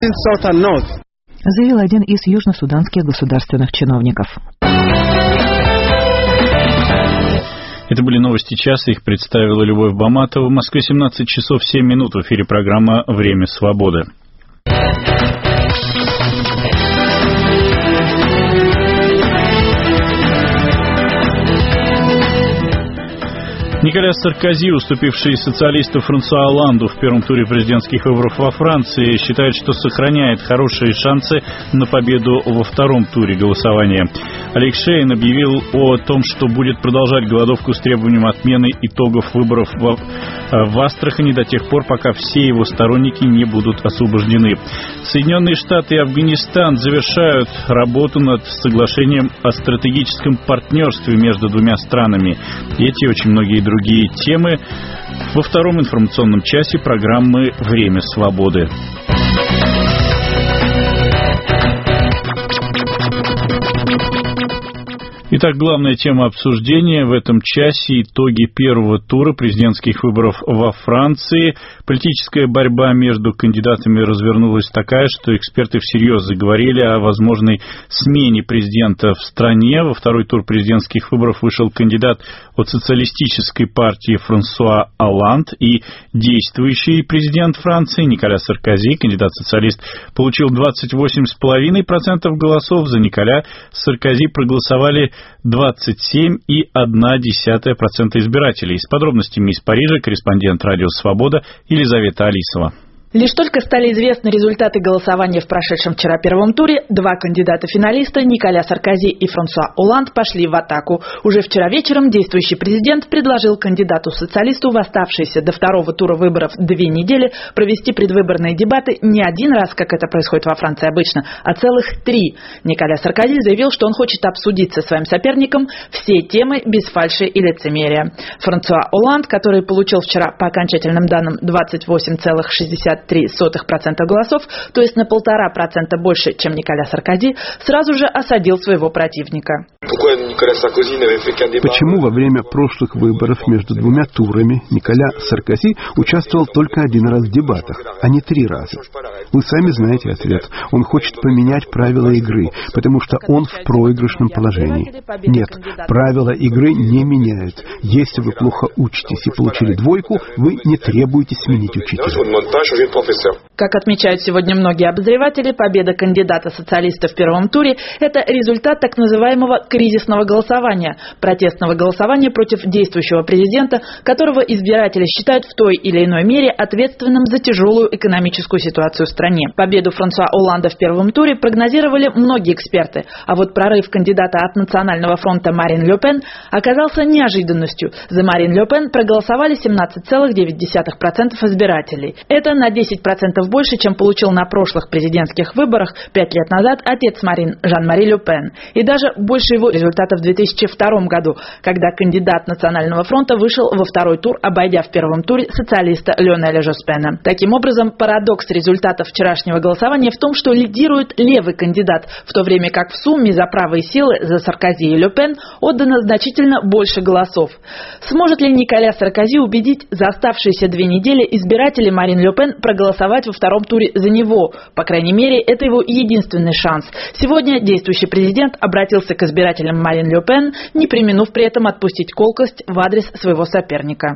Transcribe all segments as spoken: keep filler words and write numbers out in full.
Заявил один из южно-суданских государственных чиновников. Это были новости часа, их представила Любовь Баматова. В Москве семнадцать часов семь минут, в эфире программа «Время свободы». Николя Саркози, уступивший социалисту Франсуа Оланду в первом туре президентских выборов во Франции, считает, что сохраняет хорошие шансы на победу во втором туре голосования. Олег Шейн объявил о том, что будет продолжать голодовку с требованием отмены итогов выборов в, в Астрахани до тех пор, пока все его сторонники не будут освобождены. Соединенные Штаты и Афганистан завершают работу над соглашением о стратегическом партнерстве между двумя странами. Эти и очень многие другие темы во втором информационном часе программы «Время свободы». Итак, главная тема обсуждения в этом часе — итоги первого тура президентских выборов во Франции. Политическая борьба между кандидатами развернулась такая, что эксперты всерьез заговорили о возможной смене президента в стране. Во второй тур президентских выборов вышел кандидат от социалистической партии Франсуа Оланд и действующий президент Франции Николя Саркози. Кандидат-социалист получил двадцать восемь целых пять десятых процента голосов. За Николя Саркози проголосовали двадцать семь целых одна десятая процента избирателей. С подробностями из Парижа корреспондент «Радио Свобода» Елизавета Алисова. Лишь только стали известны результаты голосования в прошедшем вчера первом туре, два кандидата-финалиста, Николя Саркози и Франсуа Оланд, пошли в атаку. Уже вчера вечером действующий президент предложил кандидату-социалисту в оставшиеся до второго тура выборов две недели провести предвыборные дебаты не один раз, как это происходит во Франции обычно, а целых три. Николя Саркози заявил, что он хочет обсудить со своим соперником все темы без фальши и лицемерия. Франсуа Оланд, который получил вчера по окончательным данным двадцать восемь целых шестьдесят три сотых процента голосов, то есть на полтора процента больше, чем Николя Саркози, сразу же осадил своего противника. Почему во время прошлых выборов между двумя турами Николя Саркози участвовал только один раз в дебатах, а не три раза? Вы сами знаете ответ. Он хочет поменять правила игры, потому что он в проигрышном положении. Нет, правила игры не меняют. Если вы плохо учитесь и получили двойку, вы не требуете сменить учителя. Как отмечают сегодня многие обозреватели, победа кандидата-социалиста в первом туре – это результат так называемого кризисного голосования, протестного голосования против действующего президента, которого избиратели считают в той или иной мере ответственным за тяжелую экономическую ситуацию в стране. Победу Франсуа Оланда в первом туре прогнозировали многие эксперты, а вот прорыв кандидата от Национального фронта Марин Ле Пен оказался неожиданностью. За Марин Ле Пен проголосовали семнадцать целых девять десятых процента избирателей. Это на десять процентов больше, чем получил на прошлых президентских выборах пять лет назад отец Марин, Жан-Мари Ле Пен. И даже больше его результатов в две тысячи втором году, когда кандидат Национального фронта вышел во второй тур, обойдя в первом туре социалиста Лионеля Жоспена. Таким образом, парадокс результатов вчерашнего голосования в том, что лидирует левый кандидат, в то время как в сумме за правые силы, за Саркози и Ле Пен, отдано значительно больше голосов. Сможет ли Николя Саркози убедить за оставшиеся две недели избирателей Марин Ле Пен проголосовать во втором туре за него? По крайней мере, это его единственный шанс. Сегодня действующий президент обратился к избирателям Марин Ле Пен, не преминув при этом отпустить колкость в адрес своего соперника.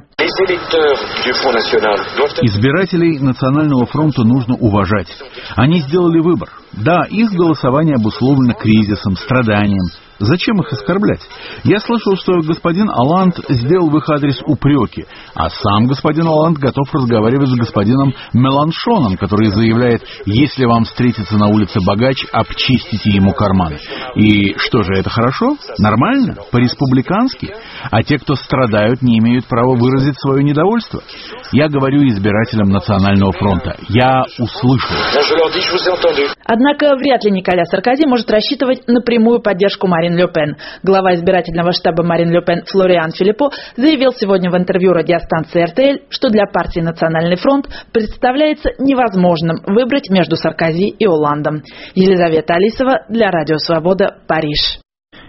Избирателей Национального фронта нужно уважать. Они сделали выбор. Да, их голосование обусловлено кризисом, страданием. Зачем их оскорблять? Я слышал, что господин Оланд сделал в их адрес упреки, а сам господин Оланд готов разговаривать с господином Меланшоном, который заявляет: если вам встретится на улице богач, обчистите ему карманы. И что же, это хорошо? Нормально? По-республикански? А те, кто страдают, не имеют права выразить свое недовольство? Я говорю избирателям Национального фронта: я услышал. Однако вряд ли Николя Саркози может рассчитывать на прямую поддержку Марин Ле Пен. Глава избирательного штаба Марин Ле Пен Флориан Филиппо заявил сегодня в интервью радиостанции эр тэ эль, что для партии «Национальный фронт» представляется невозможным выбрать между Саркози и Оландом. Елизавета Алисова для Радио Свобода, Париж.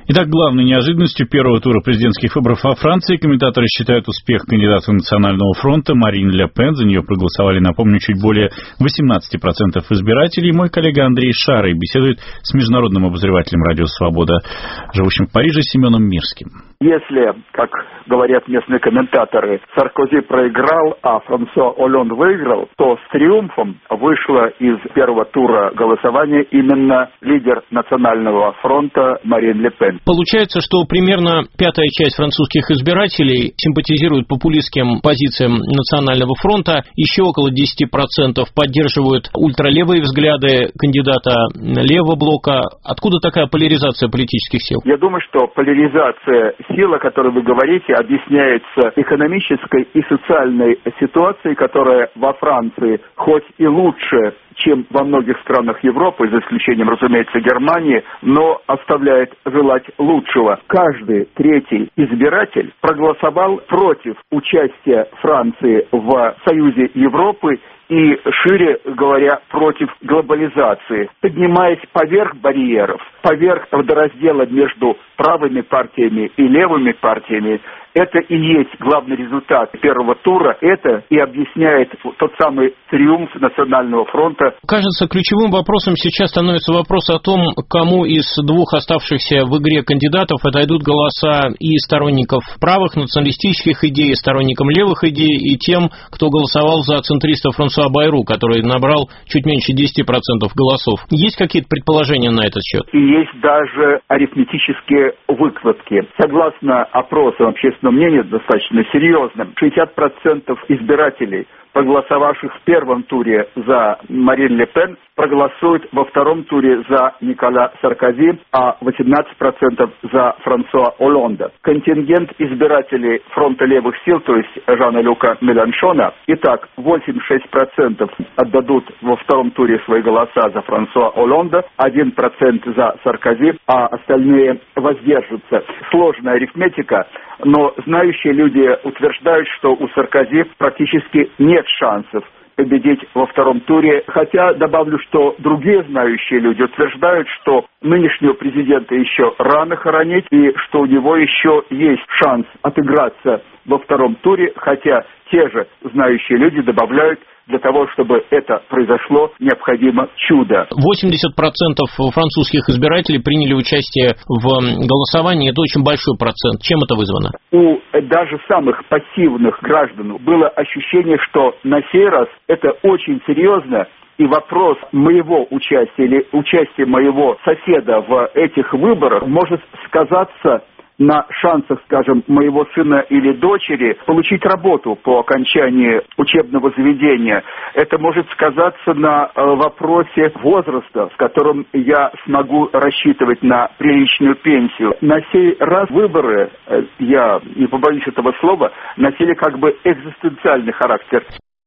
Итак, главной неожиданностью первого тура президентских выборов во Франции комментаторы считают успех кандидата Национального фронта Марин Ле Пен. За нее проголосовали, напомню, чуть более восемнадцать процентов избирателей. Мой коллега Андрей Шарый беседует с международным обозревателем «Радио Свобода», живущим в Париже, Семеном Мирским. Если, как говорят местные комментаторы, Саркози проиграл, а Франсуа Олланд выиграл, то с триумфом вышла из первого тура голосования именно лидер Национального фронта Марин Ле Пен. Получается, что примерно пятая часть французских избирателей симпатизирует популистским позициям Национального фронта, еще около десять процентов поддерживают ультралевые взгляды кандидата левого блока. Откуда такая поляризация политических сил? Я думаю, что поляризация сил, о которой вы говорите, объясняется экономической и социальной ситуацией, которая во Франции хоть и лучше, чем во многих странах Европы, за исключением, разумеется, Германии, но оставляет желать лучшего. Каждый третий избиратель проголосовал против участия Франции в Союзе Европы и, шире говоря, против глобализации, поднимаясь поверх барьеров, поверх водораздела между правыми партиями и левыми партиями. Это и есть главный результат первого тура. Это и объясняет тот самый триумф Национального фронта. Кажется, ключевым вопросом сейчас становится вопрос о том, кому из двух оставшихся в игре кандидатов отойдут голоса и сторонников правых националистических идей, и сторонникам левых идей, и тем, кто голосовал за центриста Франсуа Байру, который набрал чуть меньше десять процентов голосов. Есть какие-то предположения на этот счет? И есть даже арифметические выкладки. Согласно опросам общественного мнения, достаточно серьезным, шестьдесят процентов избирателей, проголосовавших в первом туре за Марин Ле Пен, проголосуют во втором туре за Николя Саркози, а восемнадцать процентов за Франсуа Олланда. Контингент избирателей фронта левых сил, то есть Жана-Люка Меланшона, итак, восемьдесят шесть процентов отдадут во втором туре свои голоса за Франсуа Олланда, один процент за Саркози, а остальные воздержатся. Сложная арифметика, но знающие люди утверждают, что у Саркози практически нет шансов победить во втором туре. Хотя добавлю, что другие знающие люди утверждают, что нынешнего президента еще рано хоронить и что у него еще есть шанс отыграться во втором туре, хотя те же знающие люди добавляют, для того, чтобы это произошло, необходимо чудо. восемьдесят процентов французских избирателей приняли участие в голосовании. Это очень большой процент. Чем это вызвано? У даже самых пассивных граждан было ощущение, что на сей раз это очень серьезно, и вопрос моего участия или участия моего соседа в этих выборах может сказаться на шансах, скажем, моего сына или дочери получить работу по окончании учебного заведения. Это может сказаться на э, вопросе возраста, в котором я смогу рассчитывать на приличную пенсию. На сей раз выборы, э, я не побоюсь этого слова, носили как бы экзистенциальный характер.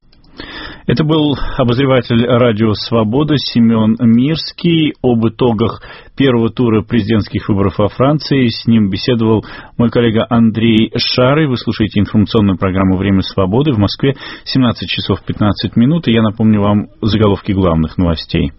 Это был обозреватель «Радио Свобода» Семен Мирский об итогах первого тура президентских выборов во Франции. С ним беседовал мой коллега Андрей Шарый. Вы слушаете информационную программу «Время свободы». В Москве семнадцать часов пятнадцать минут. И я напомню вам заголовки главных новостей.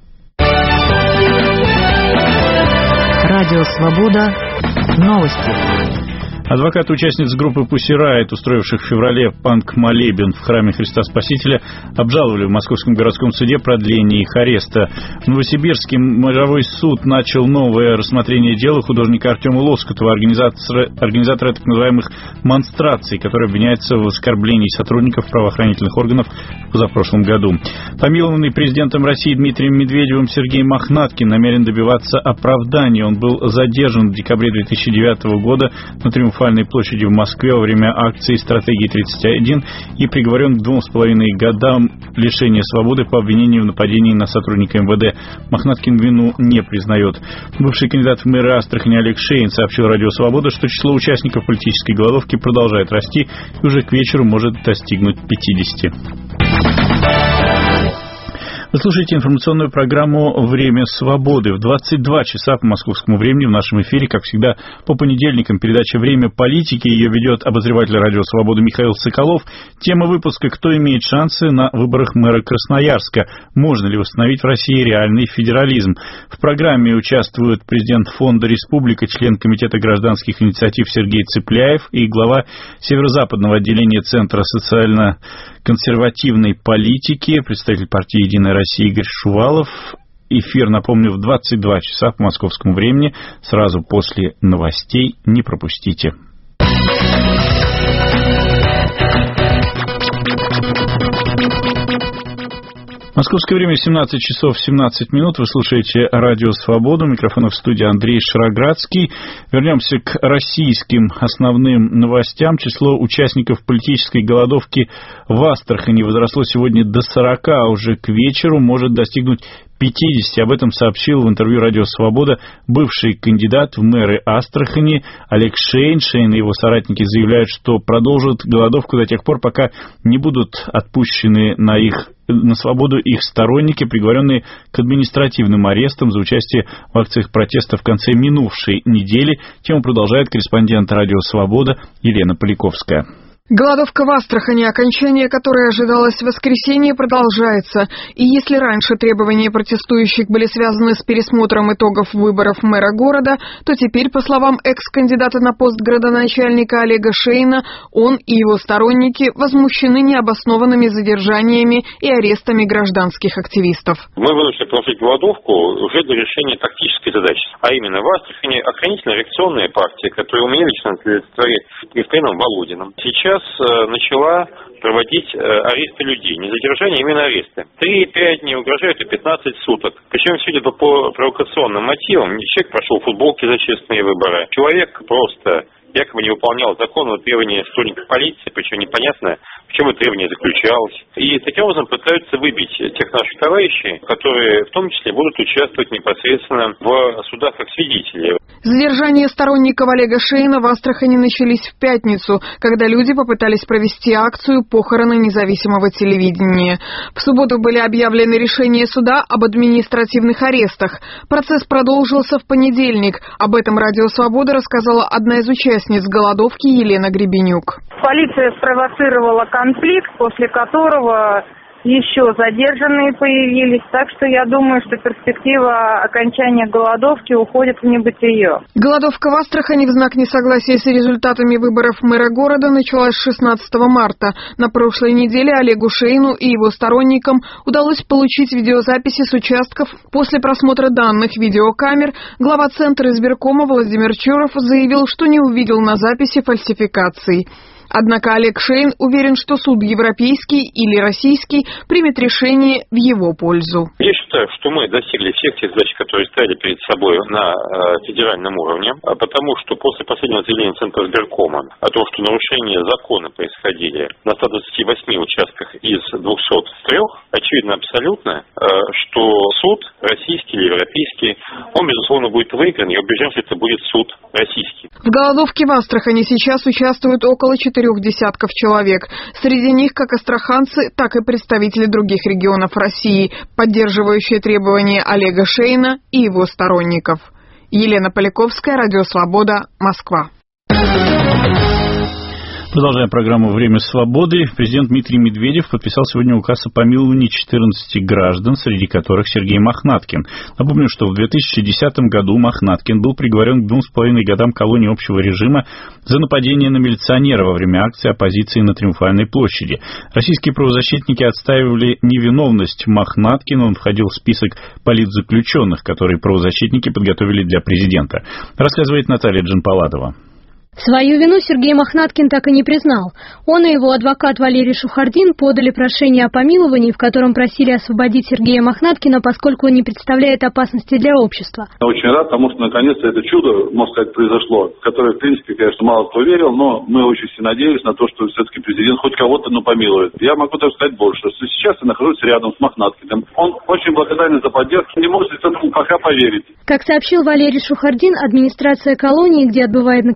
Радио Свобода. Новости. Адвокаты участниц группы Pussy Riot, устроивших в феврале панк-молебен в храме Христа Спасителя, обжаловали в Московском городском суде продление их ареста. В Новосибирске мировой суд начал новое рассмотрение дела художника Артема Лоскутова, организатора, организатора так называемых монстраций, который обвиняется в оскорблении сотрудников правоохранительных органов в позапрошлом году. Помилованный президентом России Дмитрием Медведевым Сергей Мохнаткин намерен добиваться оправдания. Он был задержан в декабре две тысячи девятого года на Триумфальной площади в Москве во время акции «Стратегии тридцать один» и приговорен к двум с половиной годам лишения свободы по обвинению в нападении на сотрудника эм вэ дэ. Мохнаткин вину не признает. Бывший кандидат в мэры Астрахани Олег Шейн сообщил «Радио Свобода», что число участников политической голодовки продолжает расти и уже к вечеру может достигнуть пятидесяти. Вы слушаете информационную программу «Время свободы». В двадцать два часа по московскому времени в нашем эфире, как всегда, по понедельникам передача «Время политики». Ее ведет обозреватель радио «Свобода» Михаил Соколов. Тема выпуска «Кто имеет шансы на выборах мэра Красноярска? Можно ли восстановить в России реальный федерализм?». В программе участвуют президент Фонда «Республика», член Комитета гражданских инициатив Сергей Цыпляев и глава северо-западного отделения Центра социально-консервативной политики, представитель партии «Единая Россия» Игорь Шувалов. Эфир, напомню, в двадцать два часа по московскому времени, сразу после новостей. Не пропустите. Московское время семнадцать часов семнадцать минут. Вы слушаете радио «Свободу». Микрофон в студии Андрей Шароградский. Вернемся к российским основным новостям. Число участников политической голодовки в Астрахани возросло сегодня до сорока, а уже к вечеру может достигнуть пятидесяти. Об этом сообщил в интервью «Радио Свобода» бывший кандидат в мэры Астрахани Олег Шейн. Шейн и его соратники заявляют, что продолжат голодовку до тех пор, пока не будут отпущены на их на свободу их сторонники, приговоренные к административным арестам за участие в акциях протеста в конце минувшей недели. Тему продолжает корреспондент «Радио Свобода» Елена Поляковская. Голодовка в Астрахани, окончание которой ожидалось в воскресенье, продолжается. И если раньше требования протестующих были связаны с пересмотром итогов выборов мэра города, то теперь, по словам экс-кандидата на пост градоначальника Олега Шейна, он и его сторонники возмущены необоснованными задержаниями и арестами гражданских активистов. Мы вынуждены проводить голодовку уже для решения тактической задачи. А именно в Астрахани охранительно-реакционная партия, которая у меня лично олицетворяет господином Володиным, сейчас начала проводить аресты людей. Не задержание, а именно аресты. три-пять дней угрожают и пятнадцать суток. Причем, судя по провокационным мотивам, человек прошел в футболке за честные выборы. Человек просто якобы не выполнял законного требования сотрудников полиции, причем непонятно, в чем это требование заключалось. И таким образом пытаются выбить тех наших товарищей, которые в том числе будут участвовать непосредственно в судах как свидетели. Задержания сторонников Олега Шейна в Астрахани начались в пятницу, когда люди попытались провести акцию «Похороны независимого телевидения». В субботу были объявлены решения суда об административных арестах. Процесс продолжился в понедельник. Об этом «Радио Свобода» рассказала одна из участниц голодовки Елена Гребенюк. Полиция спровоцировала конфликт, после которого еще задержанные появились, так что я думаю, что перспектива окончания голодовки уходит в небытие. Голодовка в Астрахани в знак несогласия с результатами выборов мэра города началась шестнадцатого марта. На прошлой неделе Олегу Шейну и его сторонникам удалось получить видеозаписи с участков. После просмотра данных видеокамер глава Центра избиркома Владимир Чуров заявил, что не увидел на записи фальсификаций. Однако Олег Шейн уверен, что суд европейский или российский примет решение в его пользу. Я считаю, что мы достигли всех тех задач, которые стояли перед собой на э, федеральном уровне, потому что после последнего заявления Центра избиркома о том, что нарушения закона происходили на ста двадцати восьми участках из двухсот трёх, очевидно абсолютно, э, что суд, российский или европейский, он, безусловно, будет выигран. Я убежден, что это будет суд российский. В голодовке в Астрахани сейчас участвуют около четырех десятков человек. Среди них как астраханцы, так и представители других регионов России, поддерживающие требования Олега Шейна и его сторонников. Елена Поляковская, Радио Свобода, Москва. Продолжаем программу «Время свободы». Президент Дмитрий Медведев подписал сегодня указ о помиловании четырнадцати граждан, среди которых Сергей Мохнаткин. Напомню, что в две тысячи десятом году Мохнаткин был приговорен к двум с половиной годам колонии общего режима за нападение на милиционера во время акции оппозиции на Триумфальной площади. Российские правозащитники отстаивали невиновность Мохнаткина. Он входил в список политзаключенных, которые правозащитники подготовили для президента. Рассказывает Наталья Джанпаладова. Свою вину Сергей Мохнаткин так и не признал. Он и его адвокат Валерий Шухардин подали прошение о помиловании, в котором просили освободить Сергея Мохнаткина, поскольку он не представляет опасности для общества. Я очень рад, потому что наконец-то это чудо, можно сказать, произошло, в которое, в принципе, конечно, мало кто верил, но мы очень сильно надеялись на то, что все-таки президент хоть кого-то, ну, помилует. Я могу даже сказать больше, что сейчас я нахожусь рядом с Мохнаткиным. Он очень благодарен за поддержку, не может этому пока поверить. Как сообщил Валерий Шухардин, администрация колонии, где отбывает наказание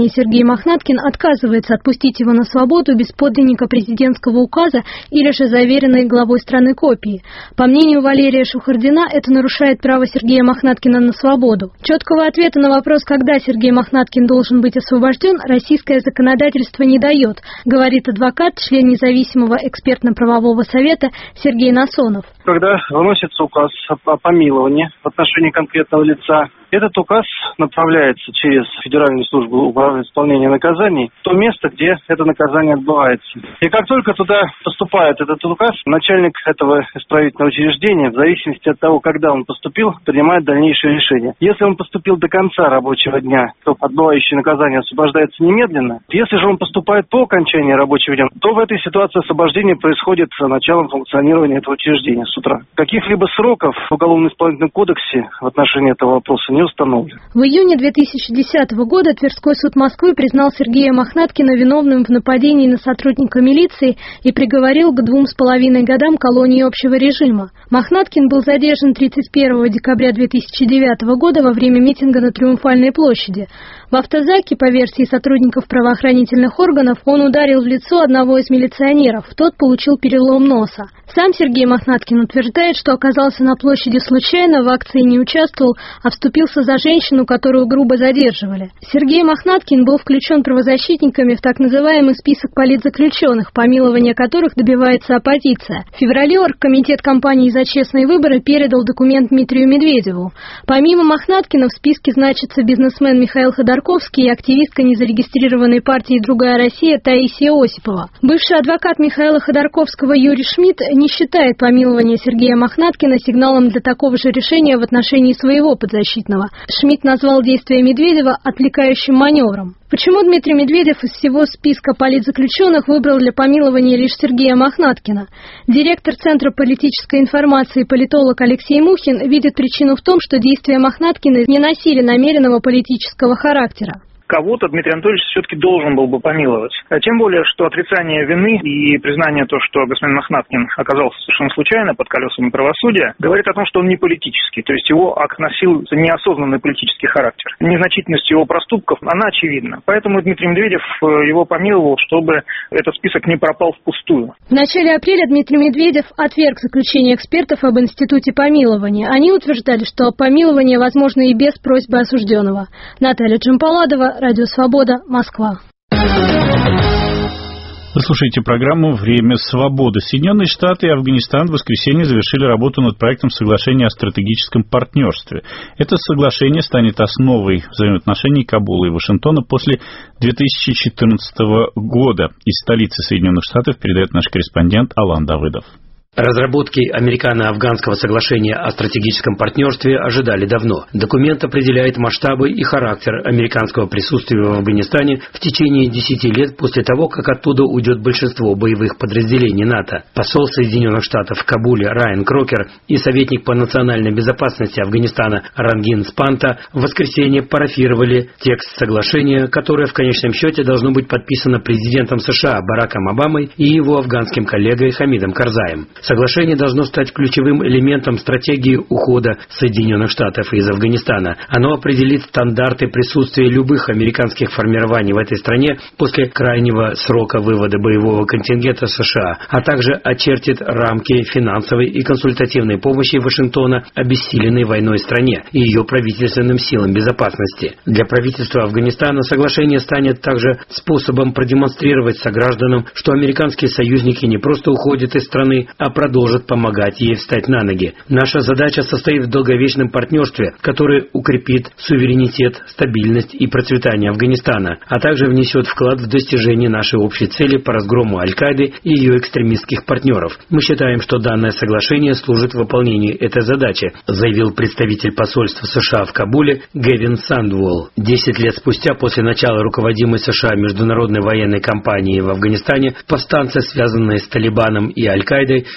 Сергей Мохнаткин отказывается отпустить его на свободу без подлинника президентского указа или же заверенной главой страны копии. По мнению Валерия Шухардина, это нарушает право Сергея Мохнаткина на свободу. Четкого ответа на вопрос, когда Сергей Мохнаткин должен быть освобожден, российское законодательство не дает, говорит адвокат, член независимого экспертно-правового совета Сергей Насонов. Когда выносится указ о помиловании в отношении конкретного лица, этот указ направляется через Федеральную службу исполнения наказаний в то место, где это наказание отбывается. И как только туда поступает этот указ, начальник этого исправительного учреждения, в зависимости от того, когда он поступил, принимает дальнейшее решение. Если он поступил до конца рабочего дня, то отбывающее наказание освобождается немедленно. Если же он поступает по окончании рабочего дня, то в этой ситуации освобождение происходит с началом функционирования этого учреждения с утра. Каких-либо сроков в Уголовно-исполнительном кодексе в отношении этого вопроса не установлен. В июне две тысячи десятого года Тверской суд Москвы признал Сергея Мохнаткина виновным в нападении на сотрудника милиции и приговорил к двум с половиной годам колонии общего режима. Мохнаткин был задержан тридцать первого декабря две тысячи девятого года во время митинга на Триумфальной площади. В автозаке, по версии сотрудников правоохранительных органов, он ударил в лицо одного из милиционеров. Тот получил перелом носа. Сам Сергей Мохнаткин утверждает, что оказался на площади случайно, в акции не участвовал, а вступился за женщину, которую грубо задерживали. Сергей Мохнаткин был включен правозащитниками в так называемый список политзаключенных, помилования которых добивается оппозиция. В феврале оргкомитет кампании «За честные выборы» передал документ Дмитрию Медведеву. Помимо Мохнаткина в списке значится бизнесмен Михаил Ходорковский и активистка незарегистрированной партии «Другая Россия» Таисия Осипова. Бывший адвокат Михаила Ходорковского Юрий Шмидт не считает помилование Сергея Мохнаткина сигналом для такого же решения в отношении своего подзащитного. Шмидт назвал действия Медведева отвлекающим маневром. Почему Дмитрий Медведев из всего списка политзаключенных выбрал для помилования лишь Сергея Мохнаткина? Директор Центра политической информации политолог Алексей Мухин видит причину в том, что действия Мохнаткина не носили намеренного политического характера. Кого-то Дмитрий Анатольевич все-таки должен был бы помиловать. А тем более, что отрицание вины и признание того, что господин Мохнаткин оказался совершенно случайно под колесами правосудия, говорит о том, что он не политический. То есть его акт носил неосознанный политический характер. Незначительность его проступков, она очевидна. Поэтому Дмитрий Медведев его помиловал, чтобы этот список не пропал впустую. В начале апреля Дмитрий Медведев отверг заключение экспертов об институте помилования. Они утверждали, что помилование возможно и без просьбы осужденного. Наталья Джампаладова, Радио Свобода, Москва. Вы слушаете программу «Время свободы». Соединенные Штаты и Афганистан в воскресенье завершили работу над проектом соглашения о стратегическом партнерстве. Это соглашение станет основой взаимоотношений Кабула и Вашингтона после две тысячи четырнадцатого года. Из столицы Соединенных Штатов передает наш корреспондент Алан Давыдов. Разработки американо-афганского соглашения о стратегическом партнерстве ожидали давно. Документ определяет масштабы и характер американского присутствия в Афганистане в течение десяти лет после того, как оттуда уйдет большинство боевых подразделений НАТО. Посол Соединенных Штатов в Кабуле Райан Крокер и советник по национальной безопасности Афганистана Рангин Спанта в воскресенье парафировали текст соглашения, которое в конечном счете должно быть подписано президентом США Бараком Обамой и его афганским коллегой Хамидом Карзаем. Соглашение должно стать ключевым элементом стратегии ухода Соединенных Штатов из Афганистана. Оно определит стандарты присутствия любых американских формирований в этой стране после крайнего срока вывода боевого контингента США, а также очертит рамки финансовой и консультативной помощи Вашингтона обессиленной войной стране и ее правительственным силам безопасности. Для правительства Афганистана соглашение станет также способом продемонстрировать согражданам, что американские союзники не просто уходят из страны, а продолжит помогать ей встать на ноги. Наша задача состоит в долговечном партнерстве, которое укрепит суверенитет, стабильность и процветание Афганистана, а также внесет вклад в достижение нашей общей цели по разгрому Аль-Каиды и ее экстремистских партнеров. Мы считаем, что данное соглашение служит выполнению этой задачи, заявил представитель посольства США в Кабуле Гэвин Сандволл. Десять лет спустя, после начала руководимой США международной военной кампании в Афганистане, повстанцы, связанные с Талибаном и Аль-Каидой,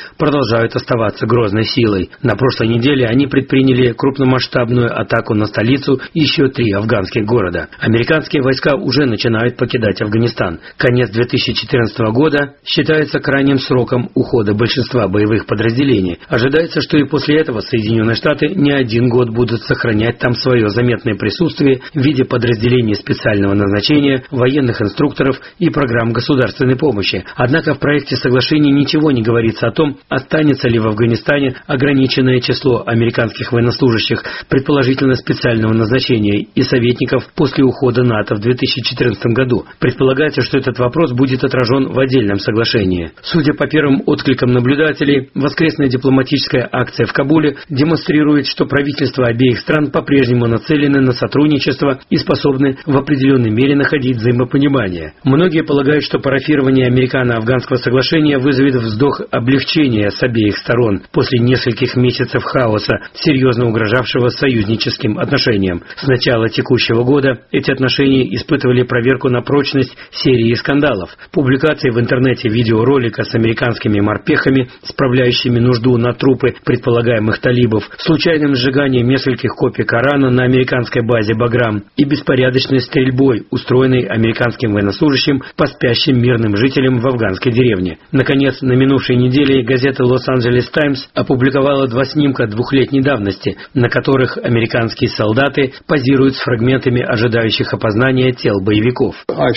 продолжают оставаться грозной силой. На прошлой неделе они предприняли крупномасштабную атаку на столицу и еще три афганских города. Американские войска уже начинают покидать Афганистан. Конец две тысячи четырнадцатого года считается крайним сроком ухода большинства боевых подразделений. Ожидается, что и после этого Соединенные Штаты не один год будут сохранять там свое заметное присутствие в виде подразделений специального назначения, военных инструкторов и программ государственной помощи. Однако в проекте соглашения ничего не говорится о том, останется ли в Афганистане ограниченное число американских военнослужащих, предположительно специального назначения, и советников после ухода НАТО в две тысячи четырнадцатом году. Предполагается, что этот вопрос будет отражен в отдельном соглашении. Судя по первым откликам наблюдателей, воскресная дипломатическая акция в Кабуле демонстрирует, что правительства обеих стран по-прежнему нацелены на сотрудничество и способны в определенной мере находить взаимопонимание. Многие полагают, что парафирование американо-афганского соглашения вызовет вздох облегчения с обеих сторон после нескольких месяцев хаоса, серьезно угрожавшего союзническим отношениям. С начала текущего года эти отношения испытывали проверку на прочность серии скандалов. Публикации в интернете видеоролика с американскими морпехами, справляющими нужду на трупы предполагаемых талибов, случайным сжиганием нескольких копий Корана на американской базе «Баграм» и беспорядочной стрельбой, устроенной американским военнослужащим по спящим мирным жителям в афганской деревне. Наконец, на минувшей неделе газета «Лос-Анджелес Таймс» опубликовала два снимка двухлетней давности, на которых американские солдаты позируют с фрагментами ожидающих опознания тел боевиков.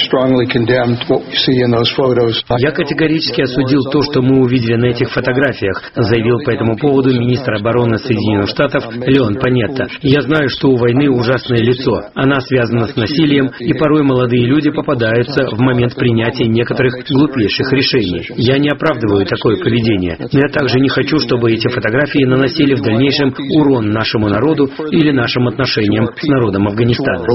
«Я категорически осудил то, что мы увидели на этих фотографиях», заявил по этому поводу министр обороны Соединенных Штатов Леон Панетта. «Я знаю, что у войны ужасное лицо. Она связана с насилием, и порой молодые люди попадаются в момент принятия некоторых глупейших решений. Я не оправдываю такое поведение, но я также не хочу, чтобы эти фотографии наносили в дальнейшем урон нашему народу или нашим отношениям с народом Афганистана».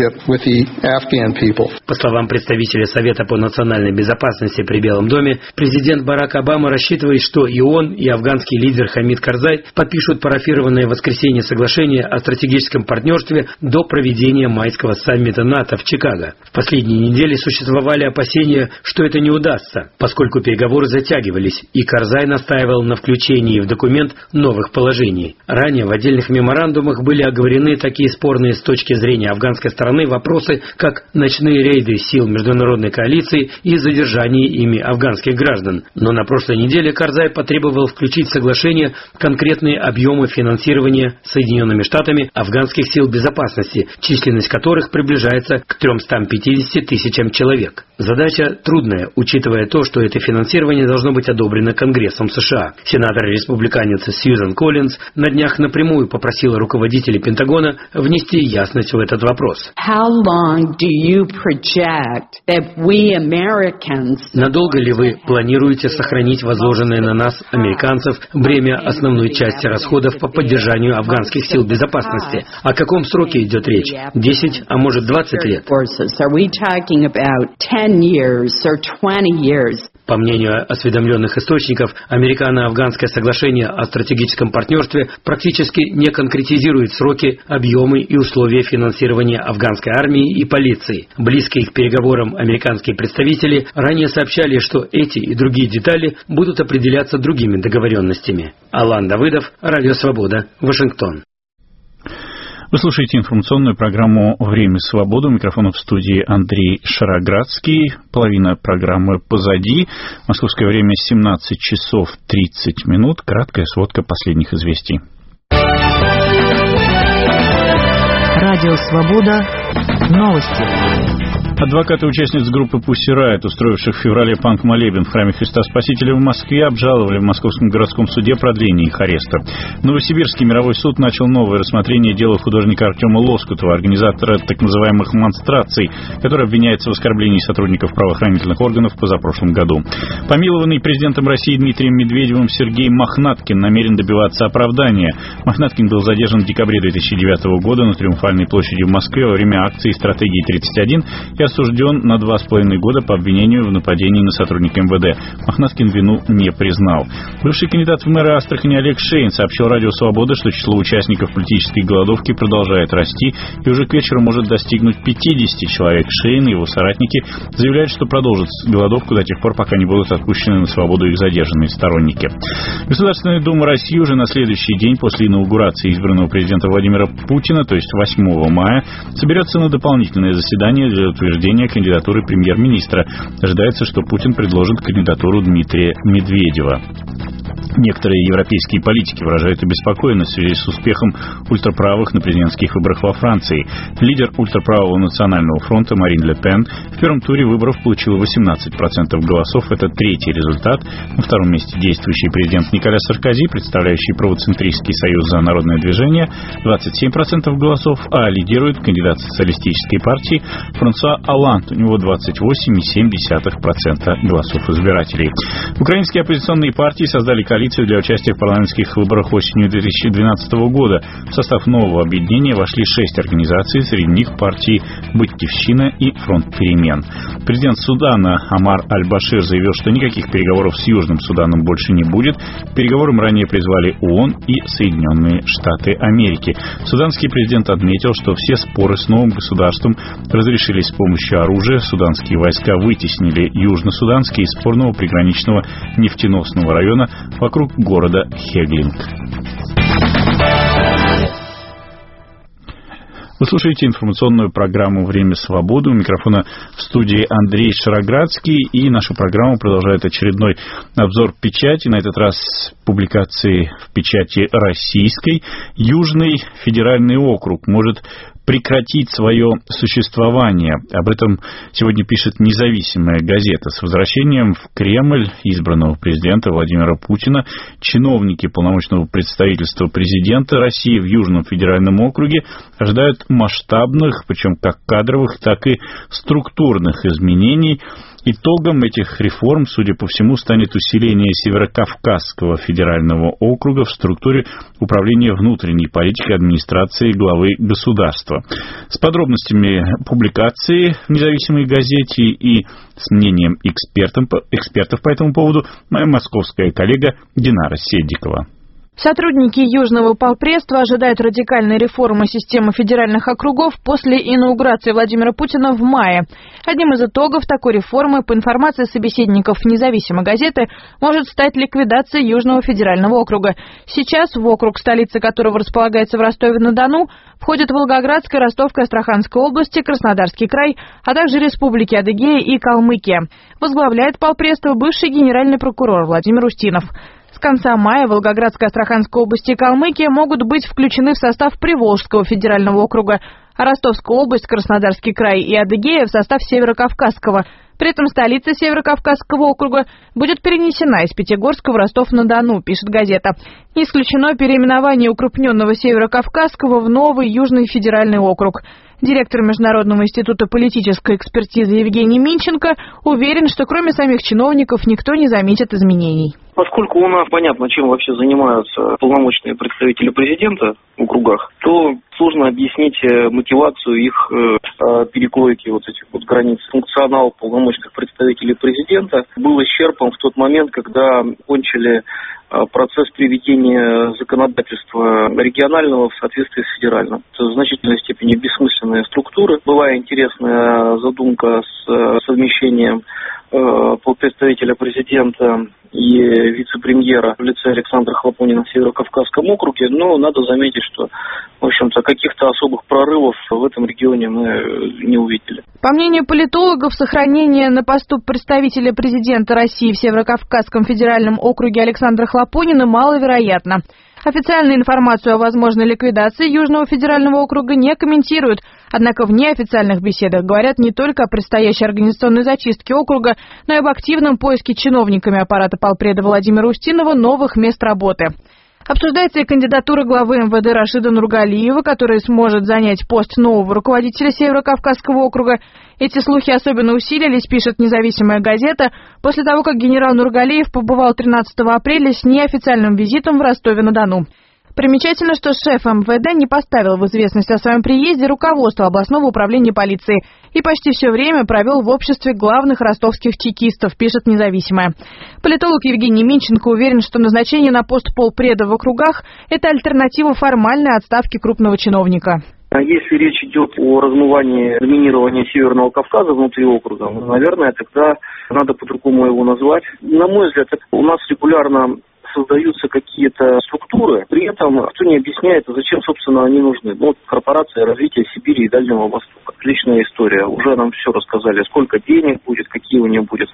По словам представителя Совета по национальной безопасности при Белом доме, президент Барак Обама рассчитывает, что и он, и афганский лидер Хамид Карзай подпишут парафированное в воскресенье соглашение о стратегическом партнерстве до проведения майского саммита НАТО в Чикаго. В последние недели существовали опасения, что это не удастся, поскольку переговоры затягивались, и Карзай настаивал на включении в документ новых положений. Ранее в отдельных меморандумах были оговорены такие спорные с точки зрения афганской стороны вопросы, как ночные рейды сил международной коалиции и задержание ими афганских граждан. Но на прошлой неделе Карзай потребовал включить в соглашение конкретные объемы финансирования Соединенными Штатами афганских сил безопасности, численность которых приближается к трёмстам пятидесяти тысячам человек. Задача трудная, учитывая то, что это финансирование должно быть одобрено Конгрессом США. Сенатор-республиканец Сьюзан Коллинз на днях напрямую попросила руководителей Пентагона внести ясность в этот вопрос. Надолго ли вы планируете сохранить возложенное на нас, американцев, бремя основной части расходов по поддержанию афганских сил безопасности? О каком сроке идет речь? десять, а может двадцать лет? По мнению осведомленных источников, американо-афганское соглашение о стратегическом партнерстве практически не конкретизирует сроки, объемы и условия финансирования афганской армии и полиции. Близкие к переговорам американские представители ранее сообщали, что эти и другие детали будут определяться другими договоренностями. Алан Давыдов, Радио Свобода, Вашингтон. Вы слушаете информационную программу «Время свободы». У микрофона в студии Андрей Шароградский. Половина программы позади. Московское время семнадцать часов тридцать минут. Краткая сводка последних известий. Радио «Свобода». Новости. Адвокаты участниц группы Pussy Riot, устроивших в феврале панк-молебен в храме Христа Спасителя в Москве, обжаловали в Московском городском суде продление их ареста. Новосибирский мировой суд начал новое рассмотрение дела художника Артема Лоскутова, организатора так называемых монстраций, который обвиняется в оскорблении сотрудников правоохранительных органов в позапрошлом году. Помилованный президентом России Дмитрием Медведевым Сергей Мохнаткин намерен добиваться оправдания. Мохнаткин был задержан в декабре две тысячи девятого года на Триумфальной площади в Москве во время акции «Стратегии тридцать один» и осужден на два с половиной года по обвинению в нападении на сотрудника эм вэ дэ. Мохнаткин вину не признал. Бывший кандидат в мэры Астрахани Олег Шейн сообщил Радио Свобода, что число участников политической голодовки продолжает расти и уже к вечеру может достигнуть пятидесяти человек. Шейн и его соратники заявляют, что продолжат голодовку до тех пор, пока не будут отпущены на свободу их задержанные сторонники. Государственная Дума России уже на следующий день после инаугурации избранного президента Владимира Путина, то есть восьмого мая, соберется на дополнительное заседание для утверждения кандидатуры премьер-министра. Ожидается, что Путин предложит кандидатуру Дмитрия Медведева. Некоторые европейские политики выражают обеспокоенность в связи с успехом ультраправых на президентских выборах во Франции. Лидер ультраправого национального фронта Марин Ле Пен в первом туре выборов получила восемнадцать процентов голосов. Это третий результат. На втором месте действующий президент Николя Саркози, представляющий правоцентристский союз «За народное движение», двадцать семь процентов голосов, а лидирует кандидат социалистической партии Франсуа Олланд. У него двадцать восемь целых семь десятых процента голосов избирателей. Украинские оппозиционные партии создали коалицию для участия в парламентских выборах осенью две тысячи двенадцатого года. В состав нового объединения вошли шесть организаций, среди них партии «Батькивщина» и «Фронт перемен». Президент Судана Омар Аль-Башир заявил, что никаких переговоров с Южным Суданом больше не будет. К переговорам ранее призвали ООН и Соединенные Штаты Америки. Суданский президент отметил, что все споры с новым государством разрешились с помощью оружия. Суданские войска вытеснили южно-суданские из спорного приграничного нефтеносного района вокруг города Хеглинг. Вы слушаете информационную программу «Время свободы». У микрофона в студии Андрей Шароградский. И нашу программу продолжает очередной обзор печати. На этот раз публикации в печати российской. Южный федеральный округ может прекратить свое существование. Об этом сегодня пишет независимая газета. С возвращением в Кремль избранного президента Владимира Путина чиновники полномочного представительства президента России в Южном федеральном округе ожидают масштабных, причем как кадровых, так и структурных изменений. Итогом этих реформ, судя по всему, станет усиление Северокавказского федерального округа в структуре управления внутренней политикой администрации главы государства. С подробностями публикации в независимой газете и с мнением экспертов, экспертов по этому поводу моя московская коллега Динара Седикова. Сотрудники Южного полпредства ожидают радикальной реформы системы федеральных округов после инаугурации Владимира Путина в мае. Одним из итогов такой реформы, по информации собеседников независимой газеты, может стать ликвидация Южного федерального округа. Сейчас в округ, столица которого располагается в Ростове-на-Дону, входят Волгоградская, Ростовская, Астраханская области, Краснодарский край, а также республики Адыгея и Калмыкия. Возглавляет полпредство бывший генеральный прокурор Владимир Устинов. С конца мая Волгоградская, Астраханская области и Калмыкия могут быть включены в состав Приволжского федерального округа, а Ростовская область, Краснодарский край и Адыгея в состав Северокавказского. При этом столица Северокавказского округа будет перенесена из Пятигорска в Ростов-на-Дону, пишет газета. Не исключено переименование укрупненного Северокавказского в новый Южный федеральный округ. Директор Международного института политической экспертизы Евгений Минченко уверен, что кроме самих чиновников никто не заметит изменений. Поскольку у нас понятно, чем вообще занимаются полномочные представители президента в округах, то сложно объяснить мотивацию их э, перекройки вот этих вот границ. Функционал полномочных представителей президента был исчерпан в тот момент, когда кончили процесс приведения законодательства регионального в соответствии с федеральным. Это в значительной степени бессмысленные структуры. Была интересная задумка с совмещением представителя президента и вице-премьера в лице Александра Хлопонина в Северокавказском округе, но надо заметить, что, в общем-то, каких-то особых прорывов в этом регионе мы не увидели. По мнению политологов, сохранение на посту представителя президента России в Северокавказском федеральном округе Александра Хлопонина маловероятно. Официальную информацию о возможной ликвидации Южного федерального округа не комментируют, однако в неофициальных беседах говорят не только о предстоящей организационной зачистке округа, но и об активном поиске чиновниками аппарата полпреда Владимира Устинова новых мест работы. Обсуждается и кандидатура главы эм вэ дэ Рашида Нургалиева, который сможет занять пост нового руководителя Северокавказского округа. Эти слухи особенно усилились, пишет независимая газета, после того, как генерал Нургалиев побывал тринадцатого апреля с неофициальным визитом в Ростове-на-Дону. Примечательно, что шеф эм вэ дэ не поставил в известность о своем приезде руководство областного управления полиции и почти все время провел в обществе главных ростовских чекистов, пишет «Независимая». Политолог Евгений Минченко уверен, что назначение на пост полпреда в округах – это альтернатива формальной отставке крупного чиновника. Если речь идет о размывании доминирования Северного Кавказа внутри округа, ну, наверное, тогда надо по-другому его назвать. На мой взгляд, у нас регулярно создаются какие-то структуры, при этом никто не объясняет, зачем, собственно, они нужны. Ну, вот корпорация развития Сибири и Дальнего Востока. Отличная история. Уже нам все рассказали, сколько денег будет, какие у нее будут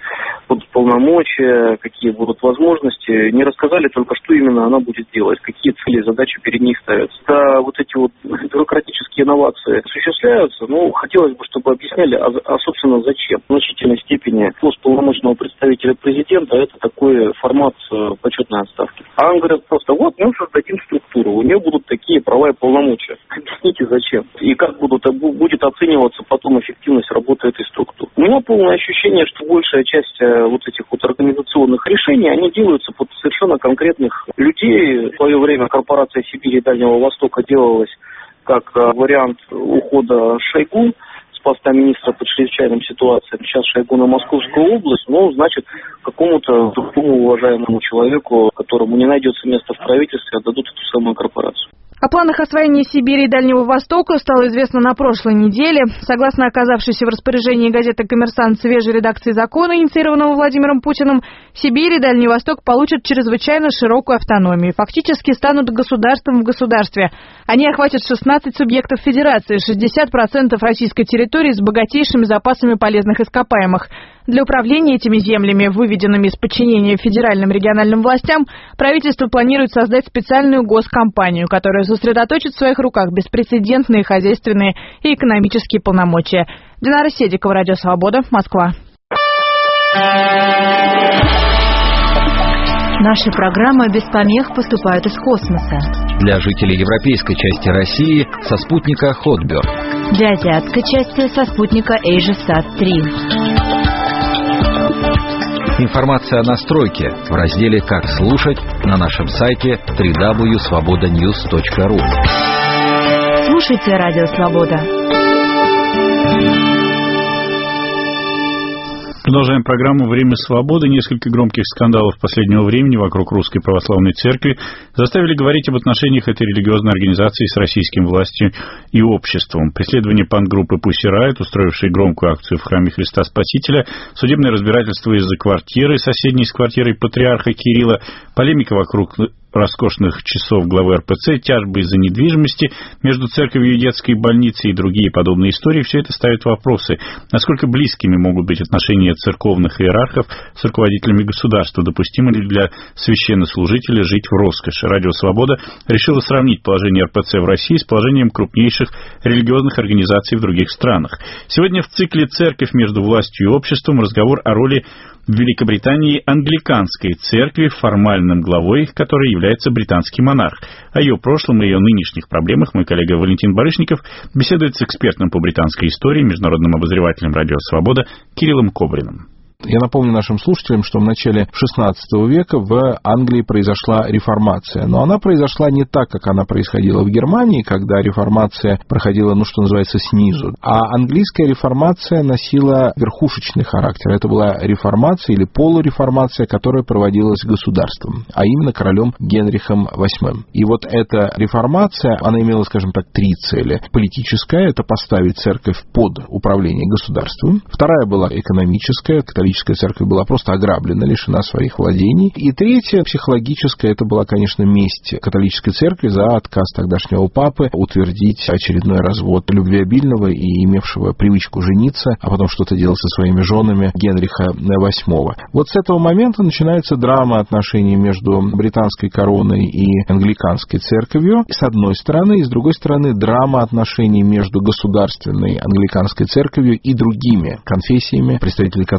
полномочия, какие будут возможности. Не рассказали только, что именно она будет делать, какие цели и задачи перед ней ставятся. Когда вот эти вот бюрократические инновации осуществляются, ну, хотелось бы, чтобы объясняли, а, а собственно, зачем. В значительной степени пост полномочного представителя президента – это такой формат почетной отставки. А он говорит просто, вот, мы создадим структуру, у нее будут такие права и полномочия. Объясните, зачем? И как будут, будет оцениваться потом эффективность работы этой структуры. У меня полное ощущение, что большая часть вот этих вот организационных решений, они делаются под совершенно конкретных людей. В свое время корпорация Сибири и Дальнего Востока делалась как вариант ухода Шойгу с поста министра по чрезвычайным ситуациям. Сейчас Шойгу на Московскую область, но, значит, какому-то другому уважаемому человеку, которому не найдется места в правительстве, отдадут эту самую корпорацию. О планах освоения Сибири и Дальнего Востока стало известно на прошлой неделе. Согласно оказавшейся в распоряжении газеты «Коммерсант» свежей редакции закона, инициированного Владимиром Путиным, Сибирь и Дальний Восток получат чрезвычайно широкую автономию. Фактически станут государством в государстве. Они охватят шестнадцать субъектов федерации, шестьдесят процентов российской территории с богатейшими запасами полезных ископаемых. Для управления этими землями, выведенными из подчинения федеральным региональным властям, правительство планирует создать специальную госкомпанию, которая сосредоточит в своих руках беспрецедентные хозяйственные и экономические полномочия. Динара Седикова, Радио Свобода, Москва. Наши программы без помех поступают из космоса. Для жителей европейской части России со спутника Хотберг. Для азиатской части со спутника AsiaSat три. Информация о настройке в разделе «Как слушать» на нашем сайте дабл ю дабл ю дабл ю точка свобода ньюс точка ру. Слушайте Радио Свобода. Продолжаем программу «Время свободы». Несколько громких скандалов последнего времени вокруг Русской Православной Церкви заставили говорить об отношениях этой религиозной организации с российским властью и обществом. Преследование панк-группы Pussy Riot, устроившей громкую акцию в храме Христа Спасителя, судебное разбирательство из-за квартиры, соседней с квартирой патриарха Кирилла, полемика вокруг роскошных часов главы эр пэ цэ, тяжбы из-за недвижимости между церковью и детской больницей и другие подобные истории, все это ставит вопросы, насколько близкими могут быть отношения церковных иерархов с руководителями государства, допустимо ли для священнослужителя жить в роскоши. Радио «Свобода» решила сравнить положение эр пэ цэ в России с положением крупнейших религиозных организаций в других странах. Сегодня в цикле «Церковь между властью и обществом» разговор о роли в Великобритании англиканской церкви, формальным главой которой является британский монарх. О ее прошлом и ее нынешних проблемах мой коллега Валентин Барышников беседует с экспертом по британской истории, международным обозревателем «Радио Свобода» Кириллом Кобриным. Я напомню нашим слушателям, что в начале шестнадцатого века в Англии произошла реформация. Но она произошла не так, как она происходила в Германии, когда реформация проходила, ну, что называется, снизу. А английская реформация носила верхушечный характер. Это была реформация или полуреформация, которая проводилась государством, а именно королем Генрихом восьмым. И вот эта реформация, она имела, скажем так, три цели. Политическая — это поставить церковь под управление государством. Вторая была экономическая, католическая. Католическая церковь была просто ограблена, лишена своих владений. И третье, психологическое, это была, конечно, месть католической церкви за отказ тогдашнего папы утвердить очередной развод любвеобильного и имевшего привычку жениться, а потом что-то делать со своими женами Генриха восьмого. Вот с этого момента начинается драма отношений между британской короной и англиканской церковью, с одной стороны, и с другой стороны драма отношений между государственной англиканской церковью и другими конфессиями, представители которых живут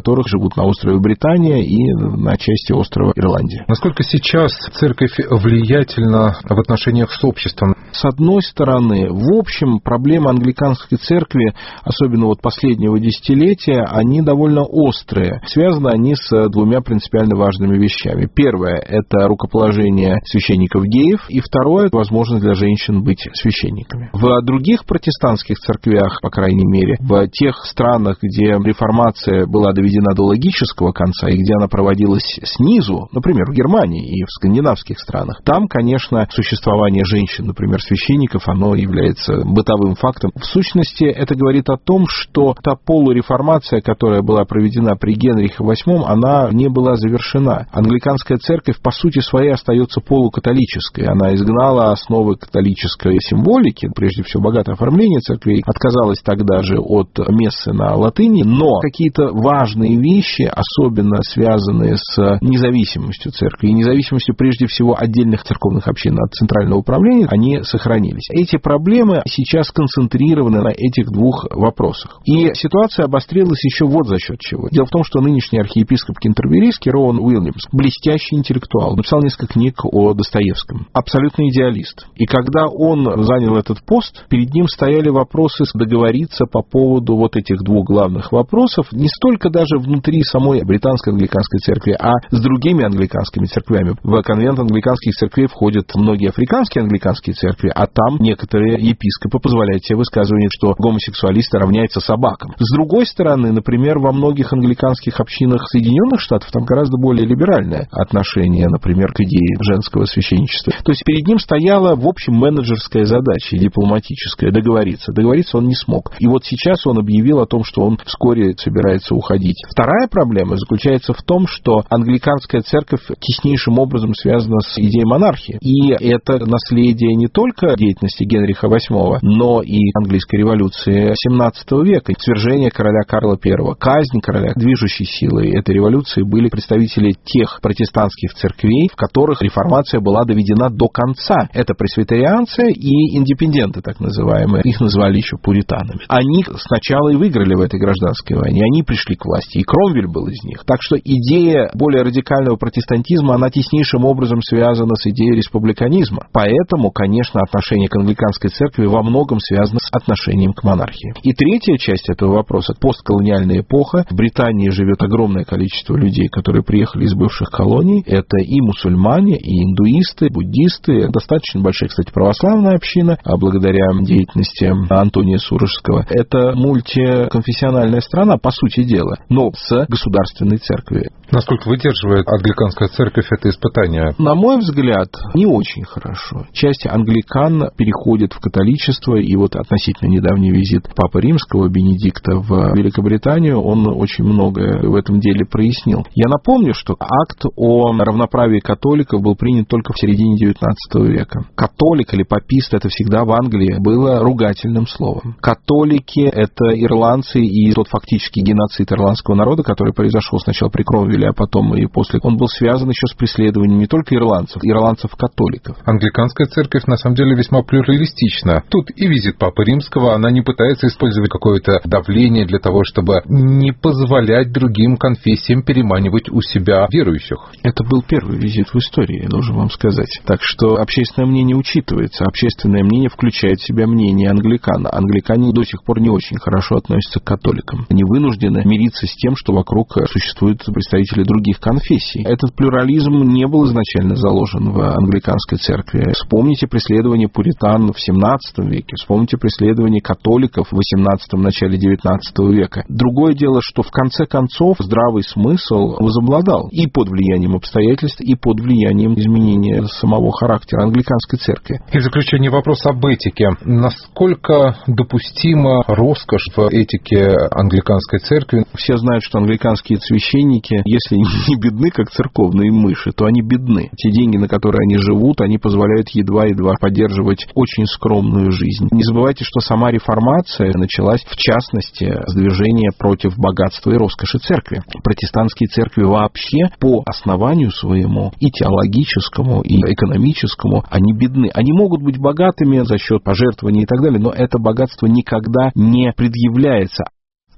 живут на острове Британия и на части острова Ирландия. Насколько сейчас церковь влиятельна в отношениях с обществом? С одной стороны, в общем, проблемы англиканской церкви, особенно вот последнего десятилетия, они довольно острые. Связаны они с двумя принципиально важными вещами. Первое – это рукоположение священников-геев, и второе – возможность для женщин быть священниками. В других протестантских церквях, по крайней мере, в тех странах, где реформация была доведена до логического конца и где она проводилась снизу, например, в Германии и в скандинавских странах, там, конечно, существование женщин, например, священников, оно является бытовым фактом. В сущности, это говорит о том, что та полуреформация, которая была проведена при Генрихе восьмом, она не была завершена. Англиканская церковь, по сути своей, остается полукатолической. Она изгнала основы католической символики, прежде всего богатое оформление церквей, отказалась тогда же от мессы на латыни, но какие-то важные вещи, особенно связанные с независимостью церкви и независимостью прежде всего отдельных церковных общин от центрального управления, они сохранились. Эти проблемы сейчас концентрированы на этих двух вопросах. И ситуация обострилась еще вот за счет чего. Дело в том, что нынешний архиепископ Кентерберийский Роуэн Уильямс, блестящий интеллектуал, написал несколько книг о Достоевском, абсолютный идеалист. И когда он занял этот пост, перед ним стояли вопросы договориться по поводу вот этих двух главных вопросов, не столько даже внутри самой британской англиканской церкви, а с другими англиканскими церквями. В конвент англиканских церквей входят многие африканские англиканские церкви, а там некоторые епископы позволяют себе высказывание, что гомосексуалисты равняются собакам. С другой стороны, например, во многих англиканских общинах Соединенных Штатов там гораздо более либеральное отношение, например, к идее женского священничества. То есть перед ним стояла, в общем, менеджерская задача, дипломатическая, договориться. Договориться он не смог. И вот сейчас он объявил о том, что он вскоре собирается уходить. Вторая проблема заключается в том, что англиканская церковь теснейшим образом связана с идеей монархии. И это наследие не только деятельности Генриха восьмого, но и английской революции семнадцатого века. Свержение короля Карла Первого, казнь короля. Движущей силой этой революции были представители тех протестантских церквей, в которых реформация была доведена до конца. Это пресвитерианцы и индепенденты, так называемые. Их называли еще пуританами. Они сначала и выиграли в этой гражданской войне. Они пришли к власти. И Кромвель был из них. Так что идея более радикального протестантизма, она теснейшим образом связана с идеей республиканизма. Поэтому, конечно, отношение к англиканской церкви во многом связано с отношением к монархии. И третья часть этого вопроса – постколониальная эпоха. В Британии живет огромное количество людей, которые приехали из бывших колоний. Это и мусульмане, и индуисты, буддисты. Достаточно большая, кстати, православная община, а благодаря деятельности Антония Сурожского. Это мультиконфессиональная страна, по сути дела, но с государственной церковью. Насколько выдерживает англиканская церковь это испытание? На мой взгляд, не очень хорошо. Часть англикан переходит в католичество, и вот относительно недавний визит Папы Римского Бенедикта в Великобританию, он очень многое в этом деле прояснил. Я напомню, что акт о равноправии католиков был принят только в середине девятнадцатого века. Католик или папист — это всегда в Англии было ругательным словом. Католики — это ирландцы, и тот фактически геноцид ирландского народа, который произошел сначала при Кромвеле, а потом и после, он был связан еще с преследованием не только ирландцев, ирландцев-католиков. Англиканская церковь на самом деле весьма плюралистична. Тут и визит Папы Римского, она не пытается использовать какое-то давление для того, чтобы не позволять другим конфессиям переманивать у себя верующих. Это был первый визит в истории, я должен вам сказать. Так что общественное мнение учитывается. Общественное мнение включает в себя мнение англикан. Англикане до сих пор не очень хорошо относятся к католикам. Они вынуждены мириться с тем, что вокруг существуют представители других конфессий. Этот плюрализм не был изначально заложен в англиканской церкви. Вспомните преследование пуритан в семнадцатом веке, вспомните преследование католиков в восемнадцатом, начале девятнадцатого века. Другое дело, что в конце концов здравый смысл возобладал и под влиянием обстоятельств, и под влиянием изменения самого характера англиканской церкви. И в заключение вопрос об этике. Насколько допустима роскошь в этике англиканской церкви? Все знают, что англиканские священники, если не бедны, как церковные мыши, то они бедны. Те деньги, на которые они живут, они позволяют едва-едва поддерживать очень скромную жизнь. Не забывайте, что сама реформация началась, в частности, с движения против богатства и роскоши церкви. Протестантские церкви вообще по основанию своему и теологическому, и экономическому, они бедны. Они могут быть богатыми за счет пожертвований и так далее, но это богатство никогда не предъявляется.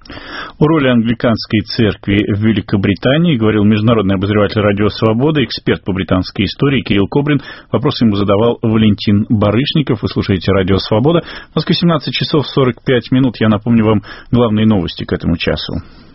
О роли англиканской церкви в Великобритании говорил международный обозреватель «Радио Свобода», эксперт по британской истории Кирилл Кобрин. Вопрос ему задавал Валентин Барышников. Вы слушаете «Радио Свобода». В Москве семнадцать часов сорок пять минут. Я напомню вам главные новости к этому часу.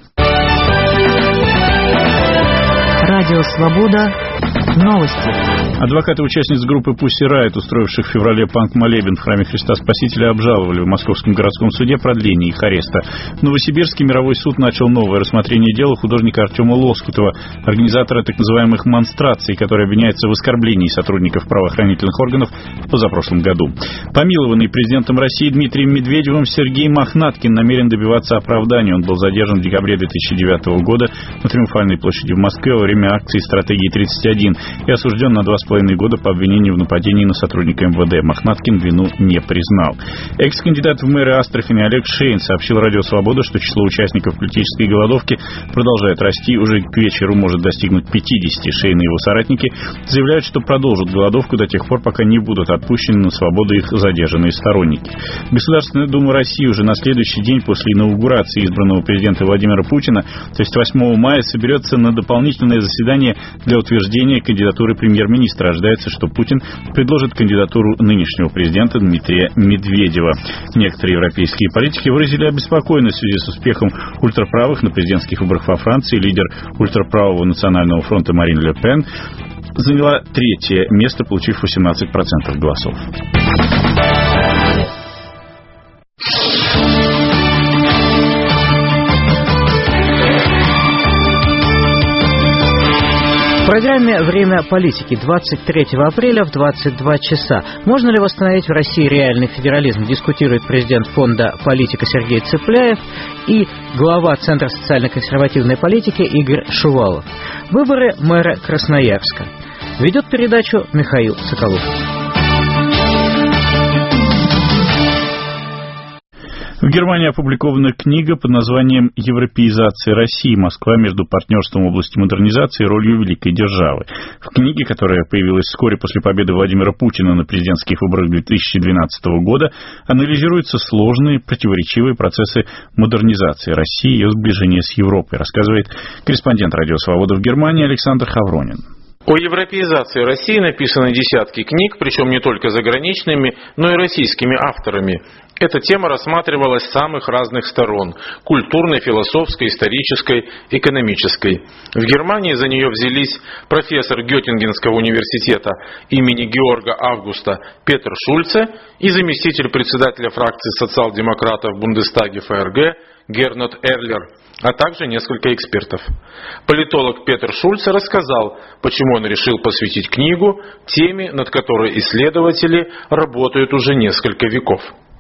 Радио Свобода. Новости. Адвокаты участниц группы Pussy Riot, устроивших в феврале панк-молебен в храме Христа Спасителя, обжаловали в Московском городском суде продление их ареста. В Новосибирске мировой суд начал новое рассмотрение дела художника Артема Лоскутова, организатора так называемых монстраций, который обвиняется в оскорблении сотрудников правоохранительных органов в позапрошлом году. Помилованный президентом России Дмитрием Медведевым Сергей Мохнаткин намерен добиваться оправдания. Он был задержан в декабре две тысячи девятого года на Триумфальной площади в Москве во время акции «Стратегии тридцать один» и осужден на два с половиной года по обвинению в нападении на сотрудника эм вэ дэ. Мохнаткин вину не признал. Экс-кандидат в мэры Астрахани Олег Шейн сообщил «Радио Свобода», что число участников политической голодовки продолжает расти. Уже к вечеру может достигнуть пятидесяти. Шейн и его соратники заявляют, что продолжат голодовку до тех пор, пока не будут отпущены на свободу их задержанные сторонники. Государственная Дума России уже на следующий день после инаугурации избранного президента Владимира Путина, то есть восьмого мая, соберется на дополнительное заседание для утверждения кандидатуры премьер-министра. Ожидается, что Путин предложит кандидатуру нынешнего президента Дмитрия Медведева. Некоторые европейские политики выразили обеспокоенность в связи с успехом ультраправых на президентских выборах во Франции. Лидер ультраправого национального фронта Марин Ле Пен заняла третье место, получив восемнадцать процентов голосов. В программе «Время политики» двадцать третьего апреля в двадцать два часа. Можно ли восстановить в России реальный федерализм? Дискутирует президент фонда «Политика» Сергей Цыпляев и глава Центра социально-консервативной политики Игорь Шувалов. Выборы мэра Красноярска. Ведет передачу Михаил Соколов. В Германии опубликована книга под названием «Европеизация России. Москва между партнерством в области модернизации и ролью великой державы». В книге, которая появилась вскоре после победы Владимира Путина на президентских выборах две тысячи двенадцатого года, анализируются сложные, противоречивые процессы модернизации России и ее сближения с Европой, рассказывает корреспондент «Радио Свобода» в Германии Александр Хавронин. О европеизации России написаны десятки книг, причем не только заграничными, но и российскими авторами. Эта тема рассматривалась с самых разных сторон – культурной, философской, исторической, экономической. В Германии за нее взялись профессор Геттингенского университета имени Георга Августа Петер Шульце и заместитель председателя фракции социал-демократов в Бундестаге эф эр гэ Гернот Эрлер, а также несколько экспертов. Политолог Петер Шульце рассказал, почему он решил посвятить книгу теме, над которой исследователи работают уже несколько веков.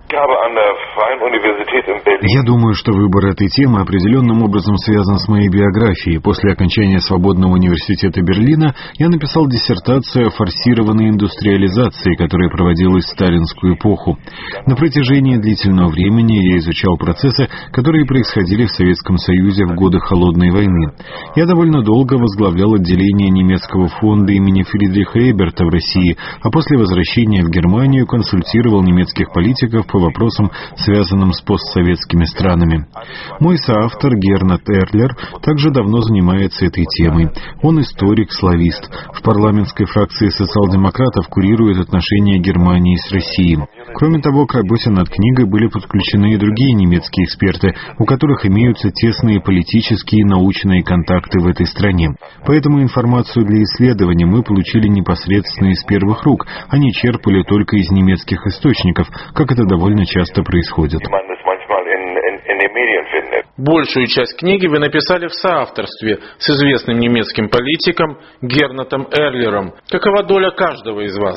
Я думаю, что выбор этой темы определенным образом связан с моей биографией. После окончания Свободного университета Берлина я написал диссертацию о форсированной индустриализации, которая проводилась в сталинскую эпоху. На протяжении длительного времени я изучал процессы, которые происходили в Советском Союзе в годы Холодной войны. Я довольно долго возглавлял отделение немецкого фонда имени Фридриха Эберта в России, а после возвращения в Германию консультировал немецких политиков по вопросам, связанным с постсоветскими странами. Мой соавтор Гернот Эрлер также давно занимается этой темой. Он историк-славист. В парламентской фракции социал-демократов курирует отношения Германии с Россией. Кроме того, к работе над книгой были подключены и другие немецкие эксперты, у которых имеются тесные политические и научные контакты в этой стране. Поэтому информацию для исследования мы получили непосредственно из первых рук, а не черпали только из немецких источников, как это довольно часто происходит. Большую часть книги вы написали в соавторстве с известным немецким политиком Гернотом Эрлером. Какова доля каждого из вас?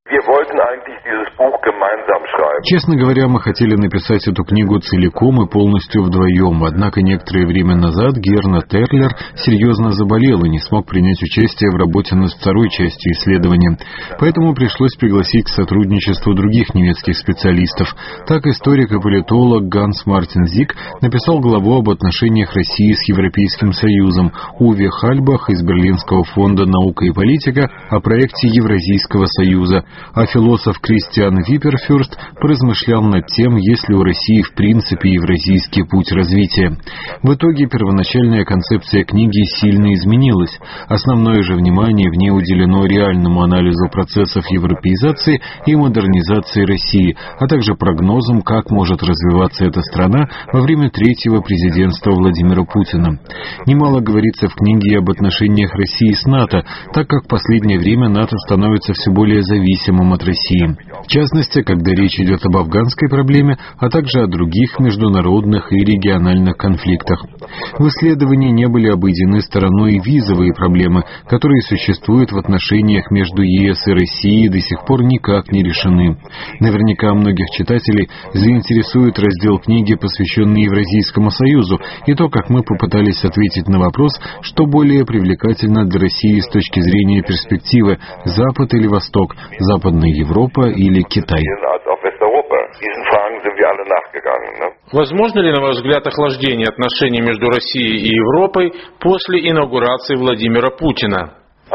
Честно говоря, мы хотели написать эту книгу целиком и полностью вдвоем, однако некоторое время назад Гернот Эрлер серьезно заболел и не смог принять участие в работе над второй частью исследования. Поэтому пришлось пригласить к сотрудничеству других немецких специалистов. Так историк и политолог Ганс Мартин Зик написал главу об отношениях России с Европейским Союзом, Уве Хальбах из Берлинского фонда «Наука и политика» о проекте Евразийского Союза, А философ Кристиан Випперфюрст поразмышлял над тем, есть ли у России в принципе евразийский путь развития. В итоге первоначальная концепция книги сильно изменилась. Основное же внимание в ней уделено реальному анализу процессов европеизации и модернизации России, а также прогнозам, как может развиваться эта страна во время третьего президентства Владимира Путина. Немало говорится в книге и об отношениях России с НАТО, так как в последнее время НАТО становится все более зависимым от России. В частности, когда речь идет об афганской проблеме, а также о других международных и региональных конфликтах. В исследовании не были обойдены стороной и визовые проблемы, которые существуют в отношениях между ЕС и Россией и до сих пор никак не решены. Наверняка многих читателей заинтересует раздел книги, посвященный Евразийскому союзу, и то, как мы попытались ответить на вопрос, что более привлекательно для России с точки зрения перспективы – Запад или Восток, Западная Европа или Китай. Возможно ли, на ваш взгляд, охлаждение отношений между Россией и Европой после инаугурации Владимира Путина?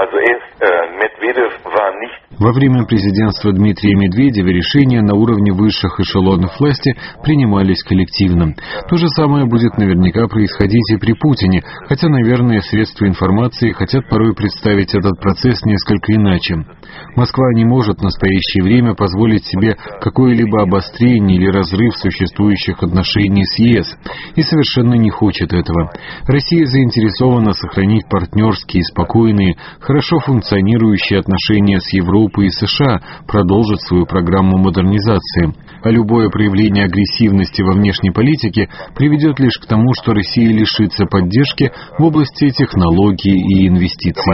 Во время президентства Дмитрия Медведева решения на уровне высших эшелонов власти принимались коллективно. То же самое будет наверняка происходить и при Путине, хотя, наверное, средства информации хотят порой представить этот процесс несколько иначе. Москва не может в настоящее время позволить себе какое-либо обострение или разрыв существующих отношений с ЕС, и совершенно не хочет этого. Россия заинтересована сохранить партнерские, спокойные, хорошо функционирующие отношения с Европой и США, продолжит свою программу модернизации. А любое проявление агрессивности во внешней политике приведет лишь к тому, что Россия лишится поддержки в области технологий и инвестиций.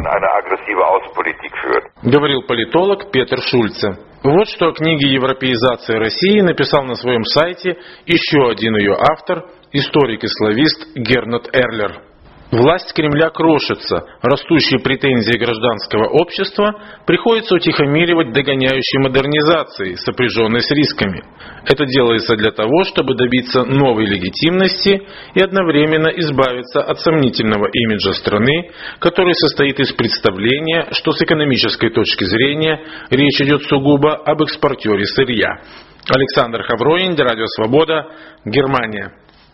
Говорил политолог Петер Шульце. Вот что о книге «Европеизация России» написал на своем сайте еще один ее автор, историк и славист Гернот Эрлер. Власть Кремля крошится, растущие претензии гражданского общества приходится утихомиривать догоняющей модернизацией, сопряженной с рисками. Это делается для того, чтобы добиться новой легитимности и одновременно избавиться от сомнительного имиджа страны, который состоит из представления, что с экономической точки зрения речь идет сугубо об экспортере сырья. Александр Хавронин, Радио Свобода, Германия.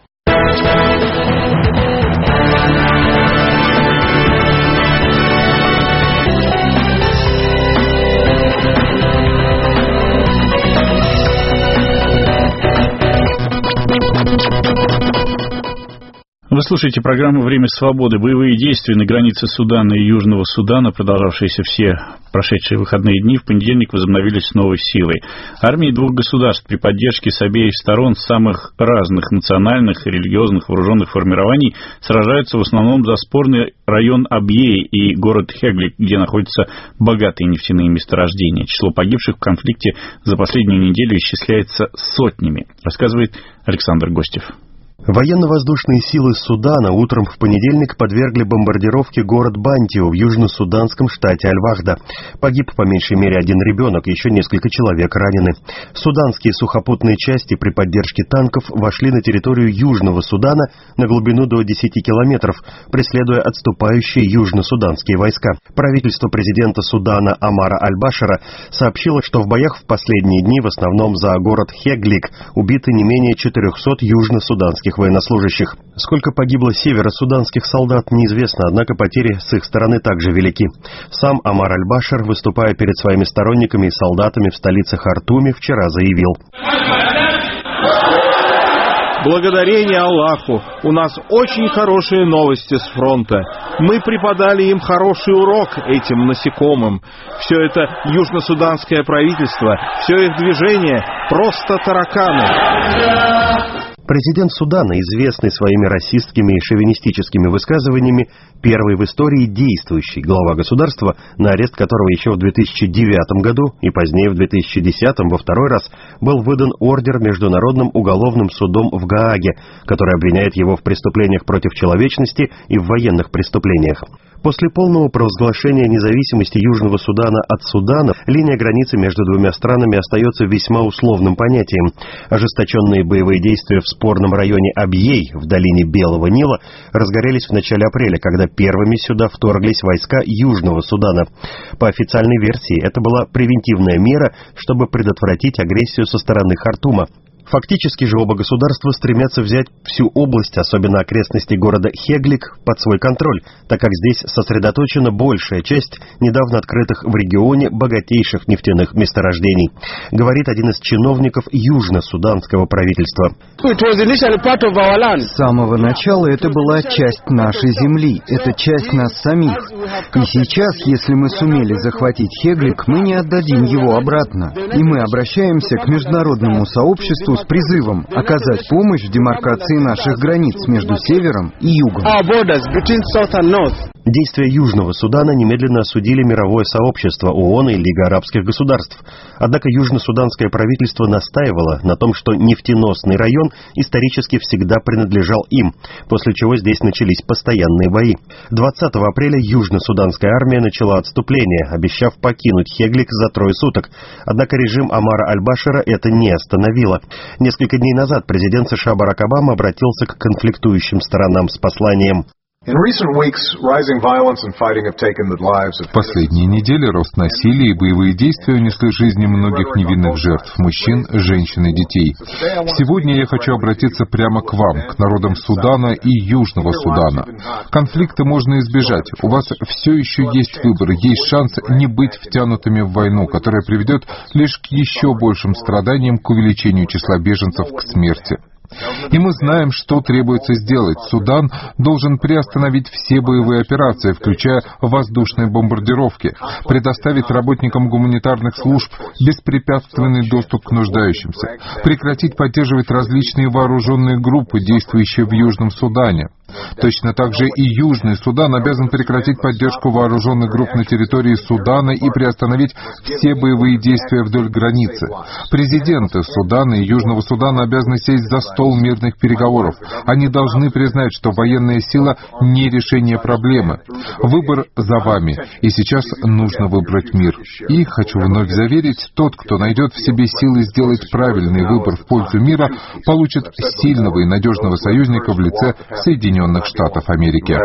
Вы слушаете программу «Время свободы». Боевые действия на границе Судана и Южного Судана, продолжавшиеся все прошедшие выходные дни, в понедельник возобновились с новой силой. Армии двух государств при поддержке с обеих сторон самых разных национальных и религиозных вооруженных формирований сражаются в основном за спорный район Абьеи и город Хеглик, где находятся богатые нефтяные месторождения. Число погибших в конфликте за последнюю неделю исчисляется сотнями, рассказывает Александр Гостев. Военно-воздушные силы Судана утром в понедельник подвергли бомбардировке город Бантио в южно-суданском штате Аль-Вахда. Погиб по меньшей мере один ребенок, еще несколько человек ранены. Суданские сухопутные части при поддержке танков вошли на территорию Южного Судана на глубину до десяти километров, преследуя отступающие южно-суданские войска. Правительство президента Судана Омара Аль-Башира сообщило, что в боях в последние дни в основном за город Хеглик убиты не менее четырехсот южно-суданских военнослужащих. Сколько погибло северо-суданских солдат, неизвестно, однако потери с их стороны также велики. Сам Омар Аль-Башир, выступая перед своими сторонниками и солдатами в столице Хартуме, вчера заявил: «Благодарение Аллаху, у нас очень хорошие новости с фронта. Мы преподали им хороший урок, этим насекомым. Все это южно-суданское правительство, все их движение просто тараканы». Президент Судана, известный своими расистскими и шовинистическими высказываниями, первый в истории действующий глава государства, на арест которого еще в две тысячи девятом году и позднее в две тысячи десятом во второй раз был выдан ордер Международным уголовным судом в Гааге, который обвиняет его в преступлениях против человечности и в военных преступлениях. После полного провозглашения независимости Южного Судана от Судана, линия границы между двумя странами остается весьма условным понятием. Ожесточенные боевые действия в спорном районе Абьей в долине Белого Нила разгорелись в начале апреля, когда первыми сюда вторглись войска Южного Судана. По официальной версии, это была превентивная мера, чтобы предотвратить агрессию со стороны Хартума. Фактически же оба государства стремятся взять всю область, особенно окрестности города Хеглик, под свой контроль, так как здесь сосредоточена большая часть недавно открытых в регионе богатейших нефтяных месторождений, говорит один из чиновников южно-суданского правительства. С самого начала это была часть нашей земли, это часть нас самих. И сейчас, если мы сумели захватить Хеглик, мы не отдадим его обратно. И мы обращаемся к международному сообществу с призывом оказать помощь в демаркации наших границ между севером и югом. Действия Южного Судана немедленно осудили мировое сообщество ООН и Лига арабских государств. Однако южно-суданское правительство настаивало на том, что нефтеносный район исторически всегда принадлежал им, после чего здесь начались постоянные бои. двадцатого апреля южно-суданская армия начала отступление, обещав покинуть Хеглик за трое суток. Однако режим Омара Аль-Башира это не остановило. Несколько дней назад президент США Барак Обама обратился к конфликтующим сторонам с посланием. В последние недели рост насилия и боевые действия унесли жизни многих невинных жертв – мужчин, женщин и детей. Сегодня я хочу обратиться прямо к вам, к народам Судана и Южного Судана. Конфликта можно избежать. У вас все еще есть выбор, есть шанс не быть втянутыми в войну, которая приведет лишь к еще большим страданиям, к увеличению числа беженцев, к смерти. И мы знаем, что требуется сделать. Судан должен приостановить все боевые операции, включая воздушные бомбардировки, предоставить работникам гуманитарных служб беспрепятственный доступ к нуждающимся, прекратить поддерживать различные вооруженные группы, действующие в Южном Судане. Точно так же и Южный Судан обязан прекратить поддержку вооруженных групп на территории Судана и приостановить все боевые действия вдоль границы. Президенты Судана и Южного Судана обязаны сесть за стол мирных переговоров. Они должны признать, что военная сила не решение проблемы. Выбор за вами, и сейчас нужно выбрать мир. И, хочу вновь заверить, тот, кто найдет в себе силы сделать правильный выбор в пользу мира, получит сильного и надежного союзника в лице Соединенных Штатов Америки.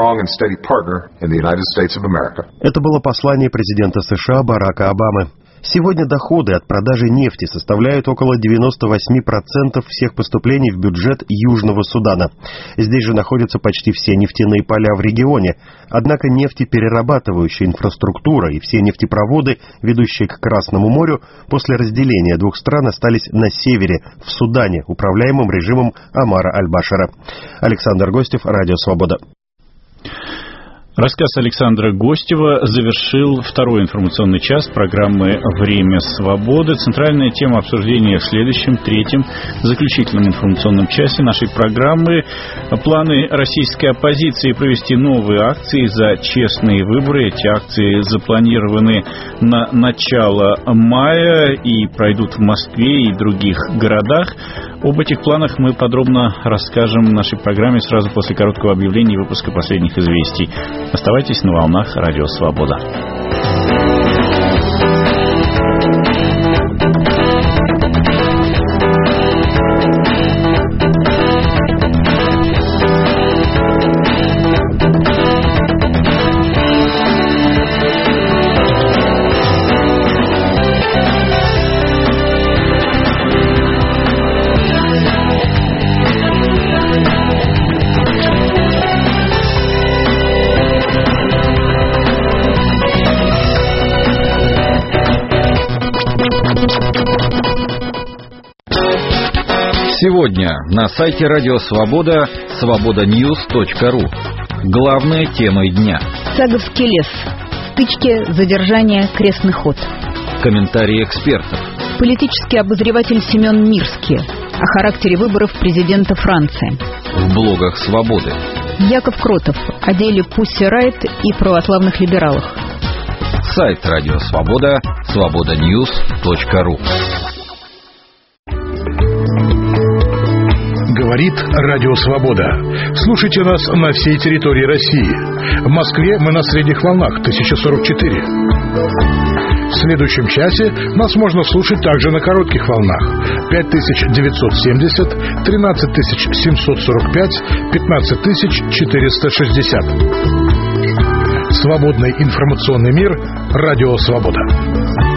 Это было послание президента США Барака Обамы. Сегодня доходы от продажи нефти составляют около девяносто восемь процентов всех поступлений в бюджет Южного Судана. Здесь же находятся почти все нефтяные поля в регионе. Однако нефтеперерабатывающая инфраструктура и все нефтепроводы, ведущие к Красному морю, после разделения двух стран остались на севере, в Судане, управляемом режимом Омара Аль-Башира. Александр Гостев, Радио Свобода. Рассказ Александра Гостева завершил второй информационный час программы «Время свободы». Центральная тема обсуждения в следующем, третьем, заключительном информационном часе нашей программы. Планы российской оппозиции провести новые акции за честные выборы. Эти акции запланированы на начало мая и пройдут в Москве и других городах. Об этих планах мы подробно расскажем в нашей программе сразу после короткого объявления и выпуска последних известий. Оставайтесь на волнах Радио Свобода. Сегодня на сайте Радио Свобода свобода ньюс точка ру. Главные темы дня. Цаговский лес. Стычки, задержание, крестный ход. Комментарии экспертов. Политический обозреватель Семен Мирский о характере выборов президента Франции. В блогах Свободы. Яков Кротов о деле Пусси Райт и православных либералах. Сайт Радио Свобода свобода ньюс точка ру. Говорит Радио Свобода. Слушайте нас на всей территории России. В Москве мы на средних волнах тысяча сорок четыре. В следующем часе нас можно слушать также на коротких волнах пять тысяч девятьсот семьдесят, тринадцать тысяч семьсот сорок пять, пятнадцать тысяч четыреста шестьдесят. Свободный информационный мир. Радио Свобода.